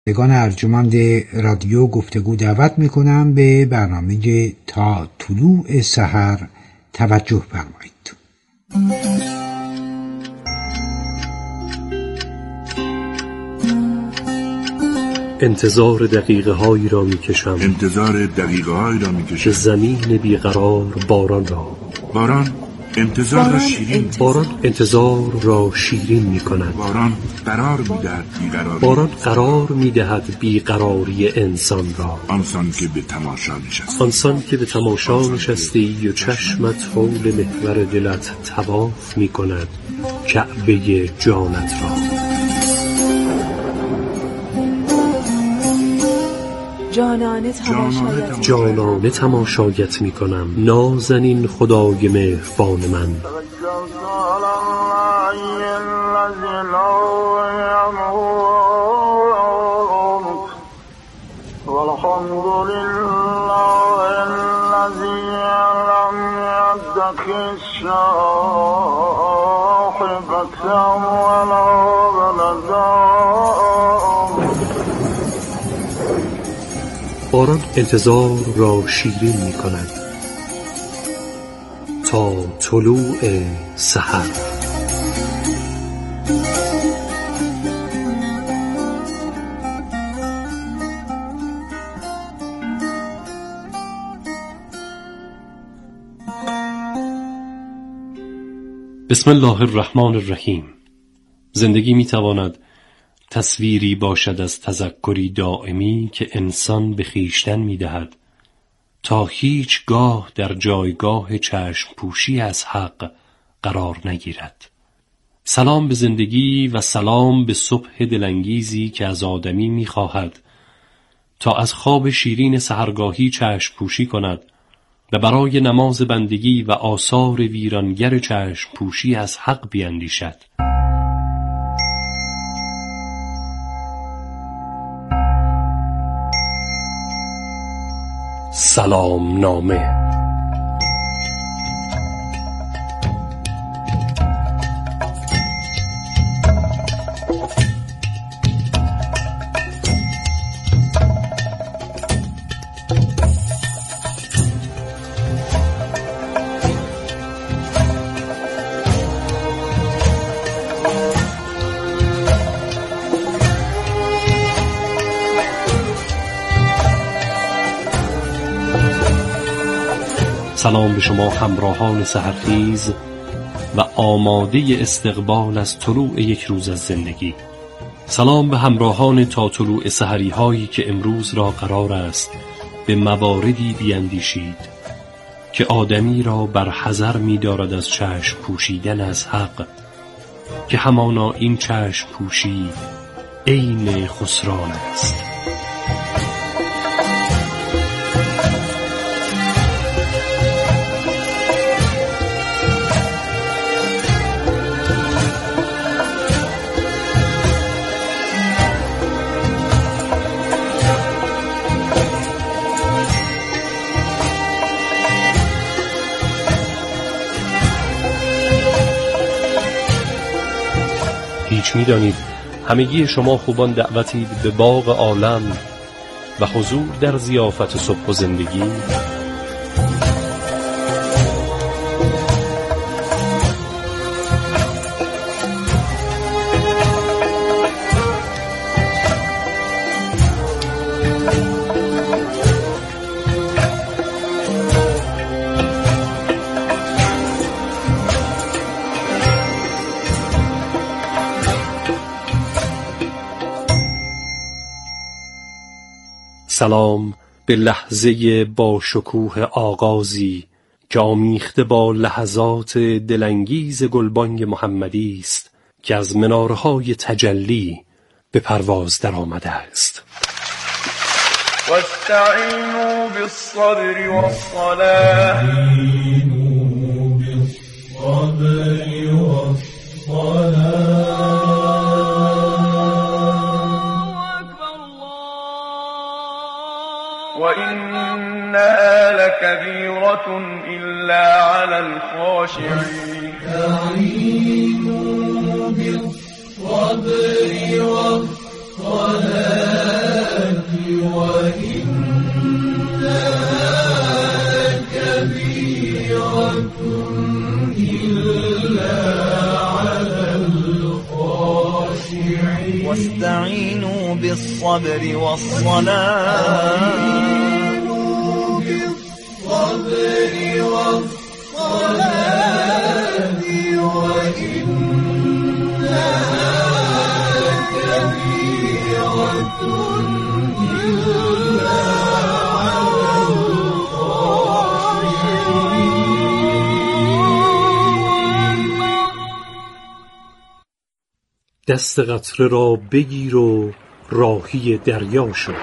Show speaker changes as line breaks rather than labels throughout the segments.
بگان ارجمند رادیو گفتگو دعوت میکنم به برنامه تا طلوع سحر توجه فرمایید.
انتظار دقیقه هایی را میکشم که زمین بیقرار باران را انتظار را شیرین می کند. باران قرار می دهد بیقراری انسان را. آنسان که به تماشا نشستی و چشمت حول محور دلت طواف می کند کعبه جانت را. جانانه تماشایت می کنم نازنین خدای مهربان من. باران انتظار را شیرین می کند تا طلوع سحر. بسم الله الرحمن الرحیم. زندگی می تواند تصویری باشد از تذکری دائمی که انسان به خویشتن می‌دهد تا هیچگاه در جایگاه چشم پوشی از حق قرار نگیرد. سلام به زندگی و سلام به صبح دلانگیزی که از آدمی می‌خواهد تا از خواب شیرین سحرگاهی چشم پوشی کند و برای نماز بندگی و آثار ویرانگر چشم پوشی از حق بیندیشد. سلام نامه. سلام به شما همراهان سحرخیز و آماده استقبال از طلوع یک روز از زندگی. سلام به همراهان تا طلوع سحری هایی که امروز را قرار است به مواردی بیندیشید که آدمی را بر حذر می دارد از چشم پوشیدن از حق، که همانا این چشم پوشی عین خسران است. می‌دانید همگی شما خوبان دعوتید به باغ عالم و حضور در ضیافت صبح و زندگی. سلام به لحظه با شکوه آغازی که آمیخته با لحظات دلانگیز گلبانگ محمدی است که از منارهای تجلی به پرواز در آمده است.
واستعینوا بالصبر والصلاة وإنها لكبيرة إلا على الخاشعين. استعينوا بالصبر والصلاة
واستعينوا بالصبر والصلاة
دست قطره را بگیر و راهی دریا شو.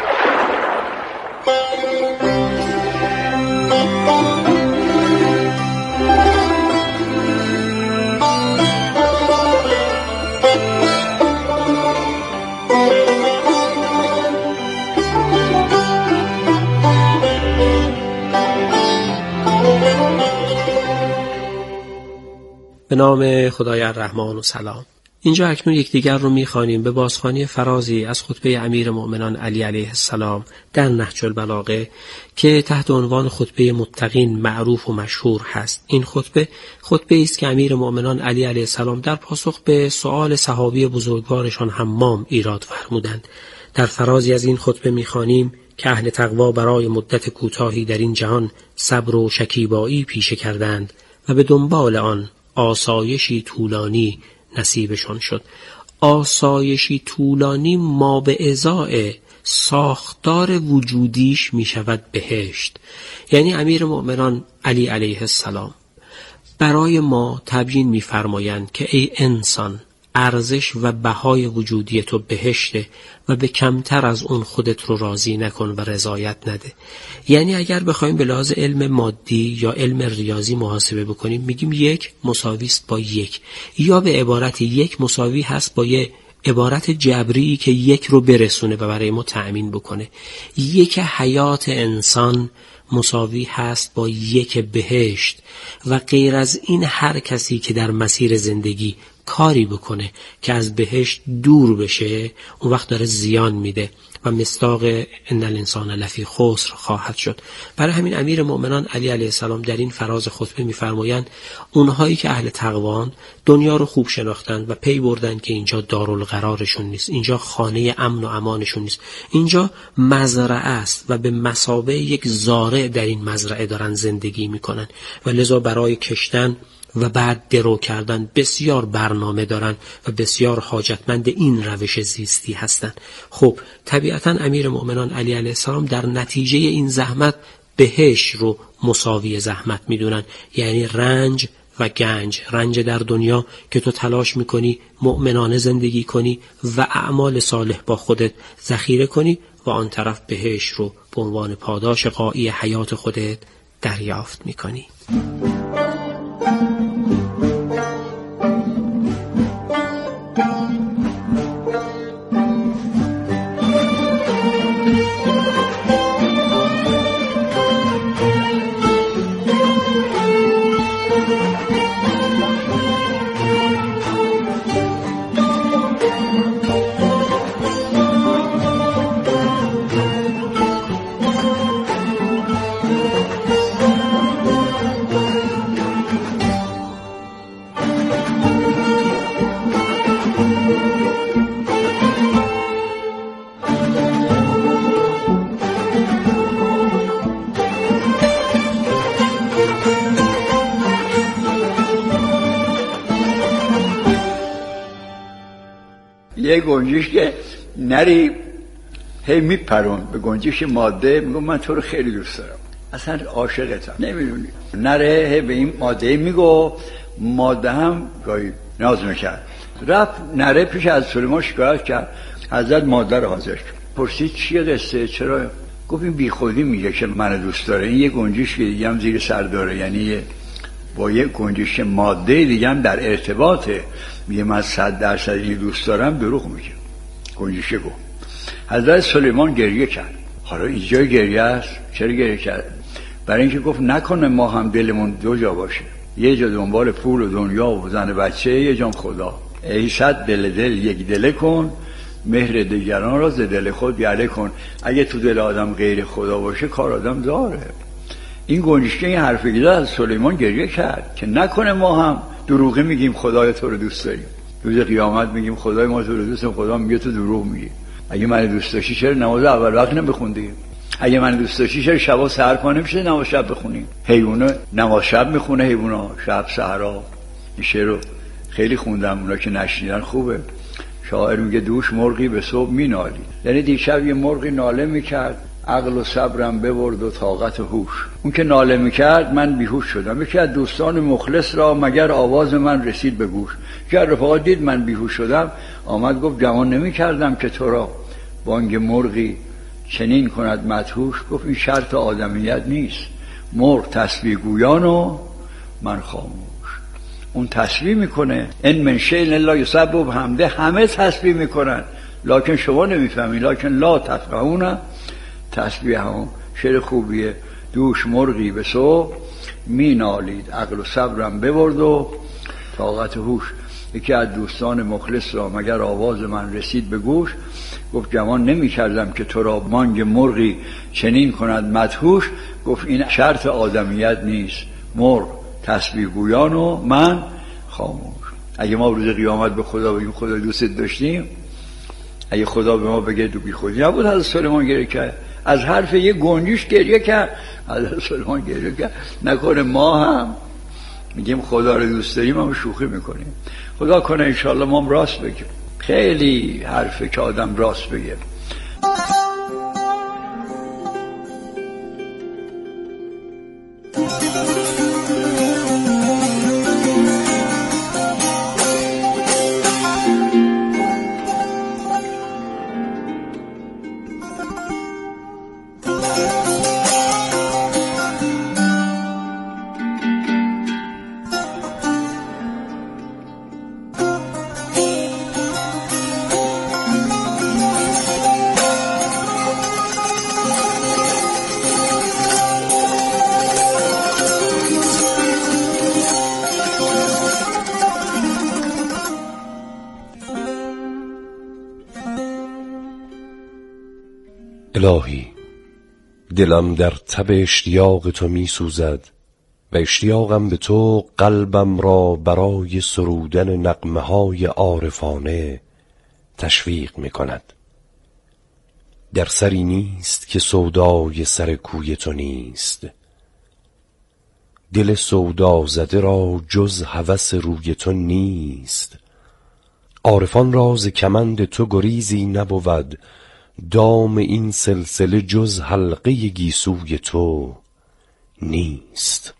به نام خدای الرحمن و سلام. اینجا اکنون یکدیگر رو می‌خوانیم به بازخوانی فرازی از خطبه امیر مؤمنان علی علیه السلام در نهج البلاغه که تحت عنوان خطبه متقین معروف و مشهور هست. این خطبه است که امیر مؤمنان علی علیه السلام در پاسخ به سؤال صحابی بزرگوارشان حمام ایراد فرمودند. در فرازی از این خطبه می‌خوانیم که اهل تقوا برای مدت کوتاهی در این جهان صبر و شکیبایی پیشه کردند و به دنبال آن آسایشی طولانی نصیبشان شد. آسایشی طولانی ما به ازای ساختار وجودیش می شود بهشت. یعنی امیر مؤمنان علی علیه السلام برای ما تبیین می فرمایند که ای انسان، ارزش و بهای وجودی تو بهشته و به کمتر از اون خودت رو راضی نکن و رضایت نده. یعنی اگر بخوایم به لحاظ علم مادی یا علم ریاضی محاسبه بکنیم، میگیم 1 مساوی است با 1، یا به عبارت 1 مساوی هست با یه عبارت جبری که 1 رو برسونه و برای ما تأمین بکنه. 1 حیات انسان مساوی هست با 1 بهشت و غیر از این هر کسی که در مسیر زندگی کاری بکنه که از بهشت دور بشه، اون وقت داره زیان میده و مصداق ان الانسان لفی خسر خواهد شد. برای همین امیر مؤمنان علی علیه السلام در این فراز خطبه میفرمایند اونهایی که اهل تقوان دنیا رو خوب شناختند و پی بردن که اینجا دارالقرارشون نیست، اینجا خانه امن و امانشون نیست، اینجا مزرعه است و به مثابه یک زارع در این مزرعه دارن زندگی میکنن و لذا برای کشتن و بعد درو کردن بسیار برنامه دارن و بسیار حاجتمند این روش زیستی هستند. خب طبیعتا امیر مؤمنان علی علیه السلام در نتیجه این زحمت بهشت رو مساوی زحمت میدونن، یعنی رنج و گنج. رنج در دنیا که تو تلاش میکنی مؤمنانه زندگی کنی و اعمال صالح با خودت ذخیره کنی و آن طرف بهشت رو به عنوان پاداش غایی حیات خودت دریافت میکنی.
یه گنجش که نری هی میپرون به گنجش ماده، میگم من تو رو خیلی دوست دارم، اصلا عاشقتم، نمیدونی. نره هی به این ماده میگو، ماده هم گاهی ناز میکرد. رفت نره پیش از سلیمان شکایت کرد، حضرت ماده رو حاضر کرد. پرسید چیه قصه، چرا؟ گفت این بی خودی میگه که من دوست داره، این یه گنجش که دیگه هم زیر سر داره، یعنی با یه گنجش ماده دیگه هم در ارتباطه، میگه من 100% این دوست دارم، دروغ میگه. گنجشه گفت. حضرت سلیمان گریه کرد. حالا اینجا گریه است، چرا گریه کرد؟ برای اینکه گفت نکنه ما هم دلمون دو جا باشه، یه جا دنبال پول و دنیا و زن بچه، یه جا خدا. ای صد دل یک دله کن، مهر دیگران را ز دل خود یله کن. اگه تو دل آدم غیر خدا باشه کار آدم داره. این گنجشکی این حرفی که از سلیمان گریه کرد که نکنه ما هم دروغی میگیم خدای تو رو دوست داریم، روز قیامت میگیم خدای ما تو رو دوست داریم، خدا میگه تو دروغ میگی. اگه من دوست داشتی چرا نماز اول وقت نمیخوندی؟ اگه من دوست داشتی چرا شبا سحر پا نمیشه نماز شب بخونیم؟ حیونا نماز شب میخونه، حیونا شب سحرا. این شعر خیلی خوندم، اونا که نشنیدن خوبه. شاعر میگه دوش مرغی به صبح مینالی، یعنی دیشب یه مرغی ناله میکرد، عقل و صبرم ببرد و طاقت و هوش. اون که ناله میکرد من بیهوش شدم. یکی از دوستان مخلص را مگر آواز من رسید به گوش. که رفاقا دید من بیهوش شدم، آمد گفت گمان نمیکردم که تو را بانگ مرغی چنین کند مدهوش. گفت این شرط آدمیت نیست، مرغ تسبیح گویان و من خاموش. اون تسبیح میکنه، ان من شیء الا یسبح بحمده، همه تسبیح میکنن لکن شما نمیفهمید، لکن لا تفقهون تسبیحهم. شعر خوبیه. دوش مرغی به صبح می نالید، عقل و صبرم ببرد و طاقت و هوش. یکی از دوستان مخلص را مگر آواز من رسید به گوش. گفت گمان نمی کردم که تو را بانگ مرغی چنین کند مدهوش. گفت این شرط آدمیت نیست، مرغ تسبیح گویان و من خاموش. اگه ما روز قیامت به خدا بگیم خدا دوست داشتیم، اگه خدا به ما بگه تو بی خودی نبود، حضرت سلیمان گریه کرد. از حرف یه گنجش گریه کرد، حضرت سلیمان گریه کرد. نکنه ما هم میگیم خدا رو دوست داریم هم شوخی میکنیم. خدا کنه انشالله ما هم راست بگیم. خیلی حرفه که آدم راست بگه.
الهی، دلم در تب اشتیاق تو می سوزد و اشتیاقم به تو قلبم را برای سرودن نغمه های عارفانه تشویق می کند. در سری نیست که سودای سر کوی تو نیست، دل سودا زده را جز هوس روی تو نیست. عارفان را ز کمند تو گریزی نبود، دام این سلسله جز حلقه گیسوی تو نیست.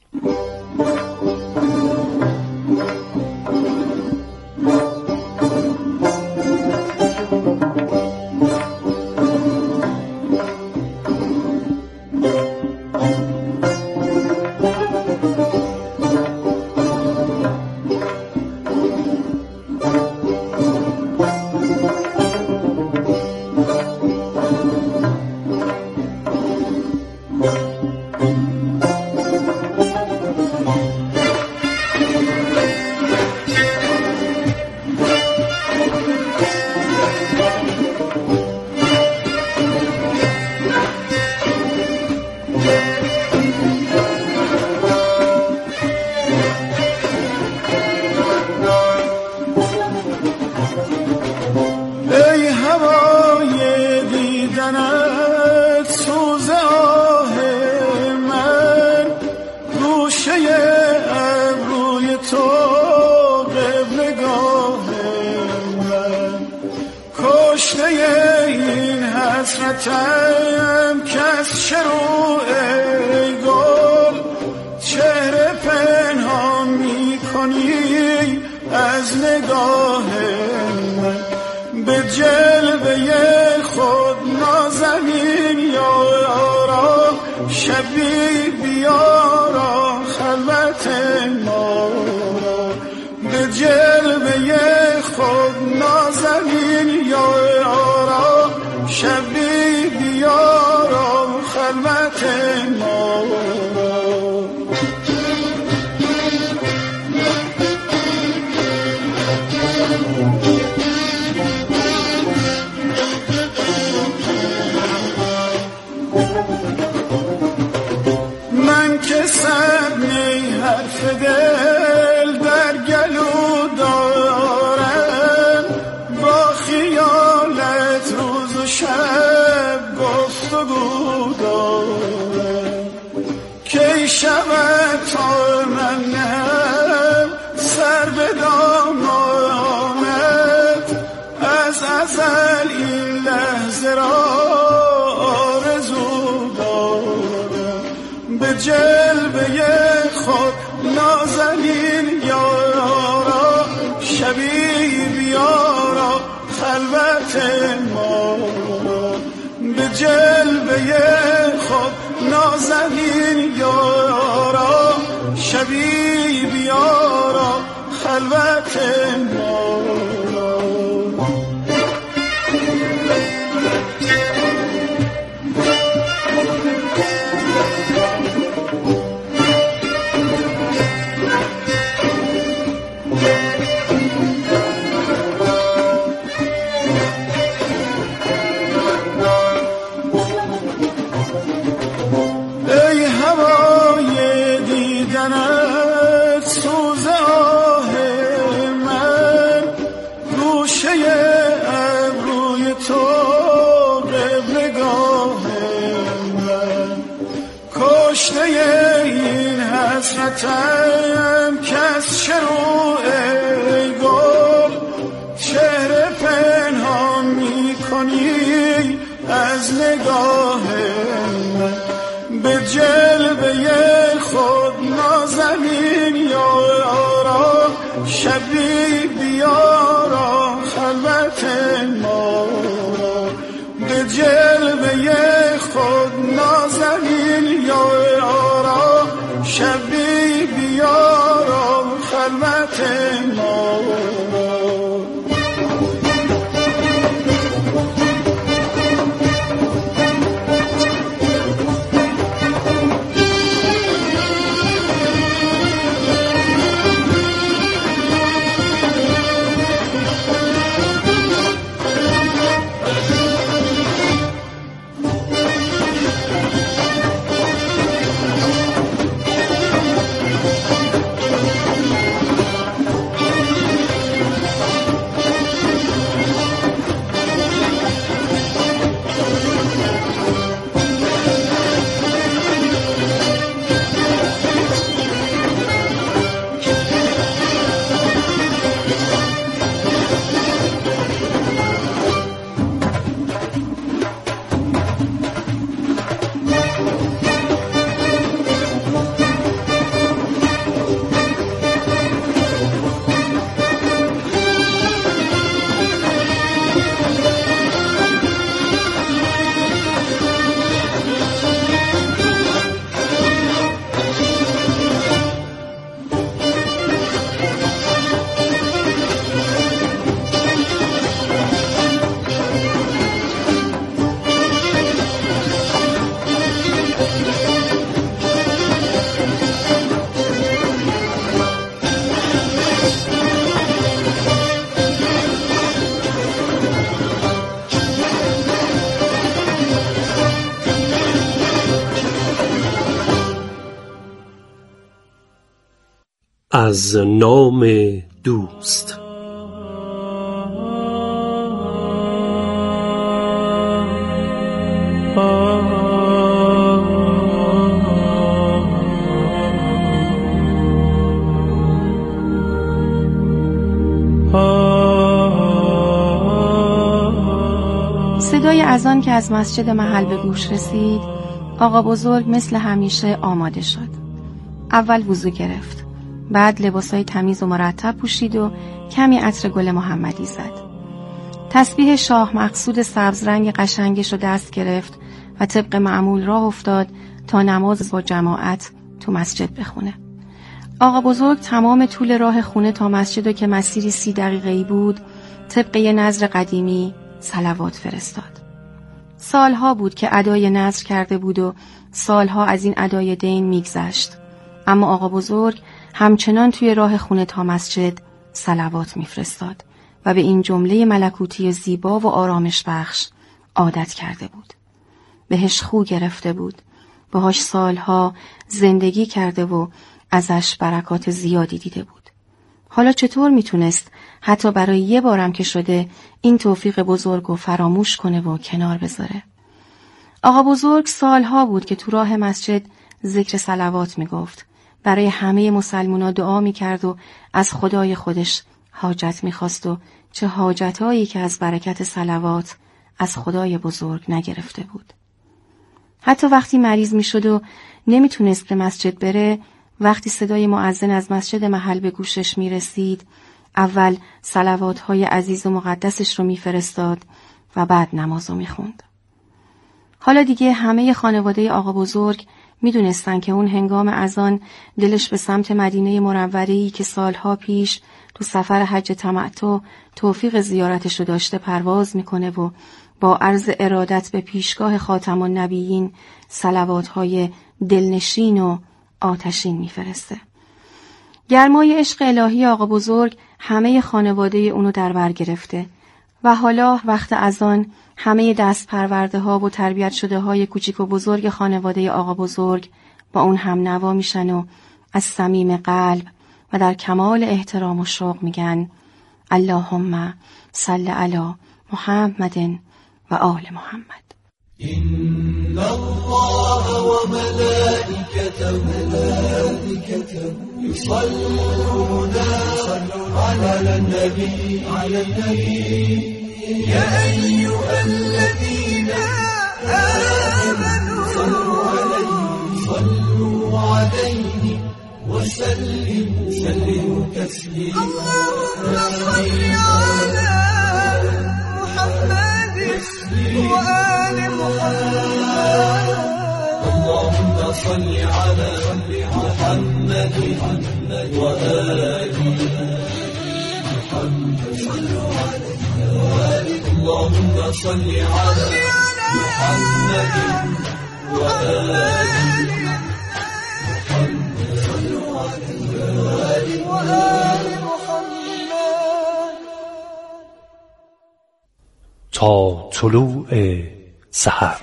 حسرتم کس شروع گل چهره پنهان می کنی از نگاه من، به جلوه خود نازنین یارا شبی بیارا خلوت ما را، به جلوه خود نازنین یارا شبی بیارا خلوت ما را. دل در گلو دارم، با خیالت روز و شب گفتگو دارم. کی شود تا من نهم سر به دامانت، از ازل این لحظه را آرزو دارم. به جلوه خود نازنین یارا، شبی بیارا خلوت ما. به جلوه خود نازنین یارا، شبی بیارا خلوت ما. این حسرتم کس شروع ای گل، چهره پنهان می کنی از نگاه من. به جلوه خود نازنین یارا، شبی بیارا خلوت ما. به جلوه خود نازنین یارا، شبی بیارا خلوت ما.
از نام دوست.
صدای اذان که از مسجد محل به گوش رسید، آقا بزرگ مثل همیشه آماده شد. اول وضو گرفت، بعد لباسای تمیز و مرتب پوشید و کمی عطر گل محمدی زد. تسبیح شاه مقصود سبز رنگ قشنگش رو دست گرفت و طبق معمول راه افتاد تا نماز با جماعت تو مسجد بخونه. آقا بزرگ تمام طول راه خونه تا مسجد که مسیری 30 دقیقه‌ای بود، طبق یه نذر قدیمی صلوات فرستاد. سالها بود که ادای نذر کرده بود و سالها از این ادای دین میگذشت، اما آقا بزرگ همچنان توی راه خونه تا مسجد صلوات میفرستاد و به این جمله ملکوتی زیبا و آرامش بخش عادت کرده بود. بهش خو گرفته بود، باهاش سالها زندگی کرده و ازش برکات زیادی دیده بود. حالا چطور میتونست حتی برای یه بارم که شده این توفیق بزرگ رو فراموش کنه و کنار بذاره؟ آقا بزرگ سالها بود که تو راه مسجد ذکر صلوات میگفت، برای همه مسلمونا دعا میکرد و از خدای خودش حاجت میخواست و چه حاجتایی که از برکت صلوات از خدای بزرگ نگرفته بود. حتی وقتی مریض میشد و نمیتونست به مسجد بره، وقتی صدای مؤذن از مسجد محل به گوشش میرسید، اول صلواتهای عزیز و مقدسش رو میفرستاد و بعد نمازو میخوند. حالا دیگه همه خانواده آقا بزرگ میدونستن که اون هنگام اذان دلش به سمت مدینه منوره‌ای که سالها پیش تو سفر حج تمتع توفیق زیارتش رو داشته پرواز میکنه و با عرض ارادت به پیشگاه خاتم النبیین صلواتهای دلنشین و آتشین میفرسته. گرمای عشق الهی آقا بزرگ همه خانواده اونو در بر گرفته و حالا وقت اذان همه دست پرورده ها و تربیت شده های کوچیک و بزرگ خانواده آقا بزرگ با اون هم نوا میشن و از صمیم قلب و در کمال احترام و شوق میگن اللهم صل علی محمد و آل محمد.
إن الله وملائكته يصلون على النبي يا أيها الذين آمنوا صلوا عليه وسلموا تسليما. اللهم صل على محمد وآل محمد. اللهم صل على محمد وآل محمد. اللهم صل على محمد وآل محمد. صلوا عليه وآل محمد.
تا طلوع سحر.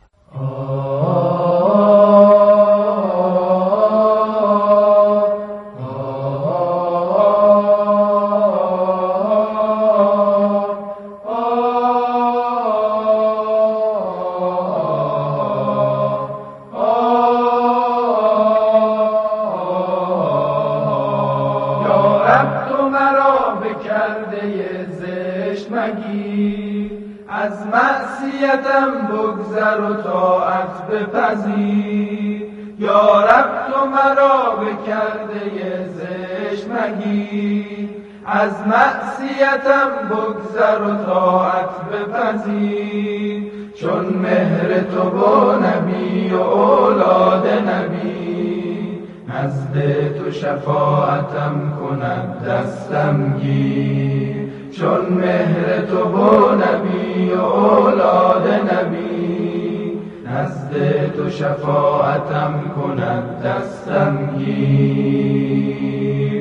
از معصیتم بگذر و طاعت بپذیر. یا رب تو مرا به کرده زشت مگیر. از معصیتم بگذر و طاعت بپذیر. چون مهر تو با نبی و اولاد نبی. نزد تو شفاعتم کند دستم گیر. چون مهر تو با نبی و اولاد نبی. نزد تو شفاعتم کند دستم گیر.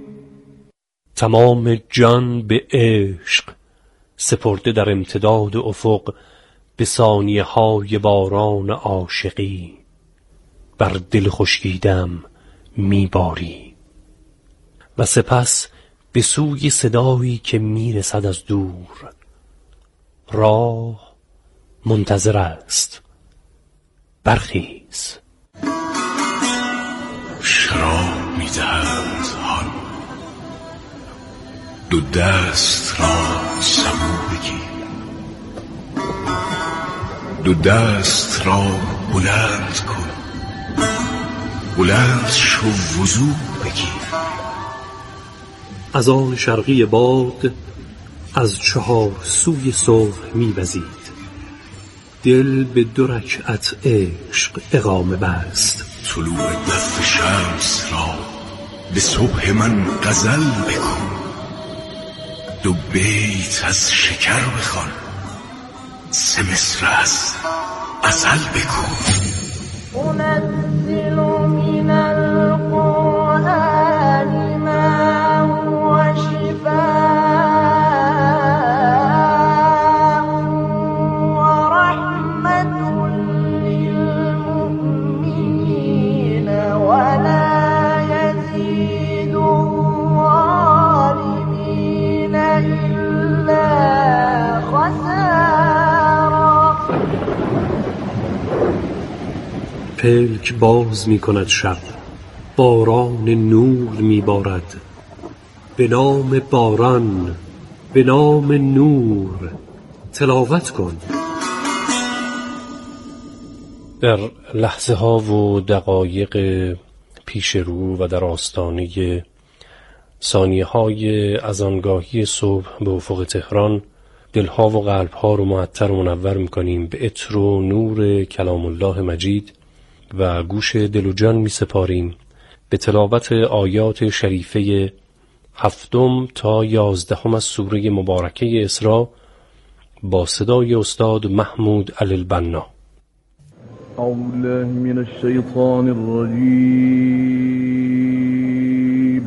تمام جان به عشق سپرده در امتداد افق، به ثانیه های باران عاشقی بر دل خشکیدم میباری. و سپس به سوی صدایی که میرسد از دور، راه منتظر است، برخیز.
شراب میدهند حال، دو دست را سبو بگیر. دو دست را بلند کن، بلند شو وضو بگیر.
از آن شرقی باد از چهار سوی صبح می‌وزید. دل به 2 رکعت عشق اقامه بست.
طلوع دف شمس را به صبح من غزل بکن. 2 بیت از شکر بخوان، 3 مصرع از غزل بکن.
أنزل من القرآن ما هو شفاء ورحمة للمؤمنين ولا
پلک باز می کند شب، باران نور می بارد. به نام باران، به نام نور تلاوت کن. در لحظه ها و دقایق پیش رو و در آستانه ثانیه های از آنگاهی صبح به افق تهران، دلها و قلبها رو معطر و منور میکنیم به عطر و نور کلام الله مجید و گوش دل و جان می سپاریم به تلاوت آیات شریفه 7 تا 11 از سوره مبارکه اسراء با صدای استاد محمود علی البنا.
اعوذ بالله من الشیطان الرجیم.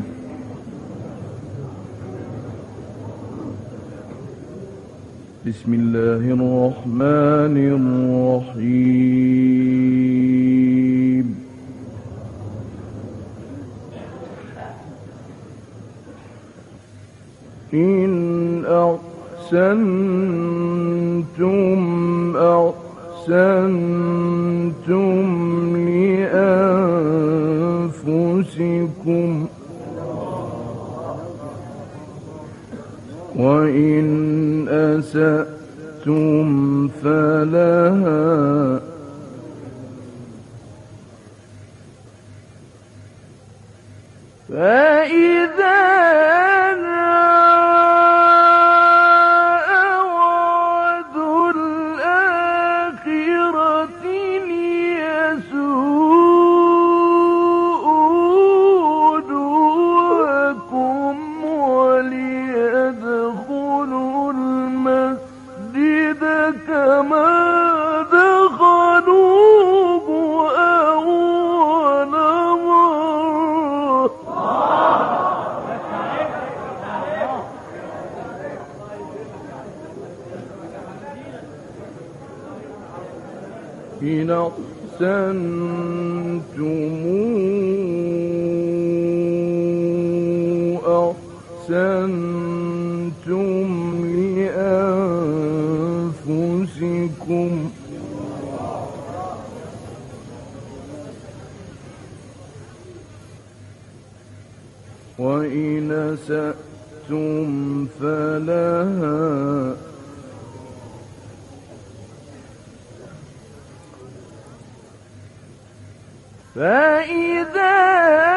بسم الله الرحمن الرحیم. إن أحسنتم لأنفسكم وإن أسأتم فلها فإذا إن أحسنتم لأنفسكم وإن أسأتم فلها فإذا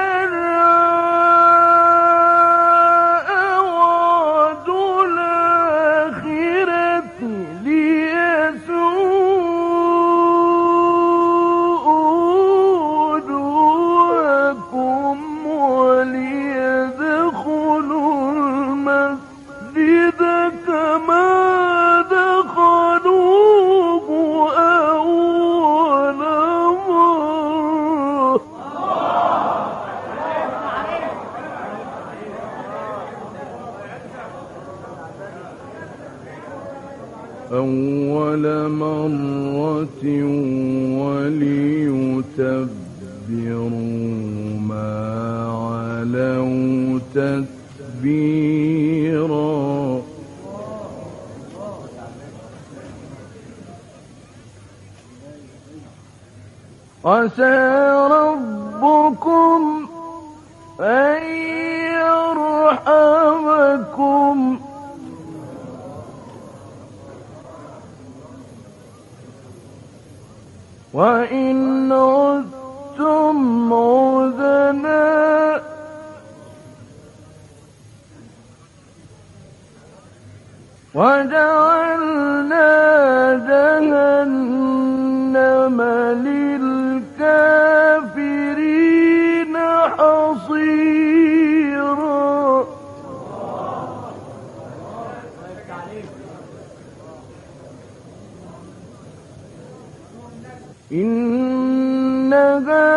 أرادوا الآخرة ليسوءوا وجوهكم وليدخلوا المسجد كما دخلوه أول مرة وليتبروا ما علوا تتبيرا. عسى ربكم أن يرحمكم وإن عدتم عدنا وجعلنا جهنم للكافرين حصيرا. إن هذا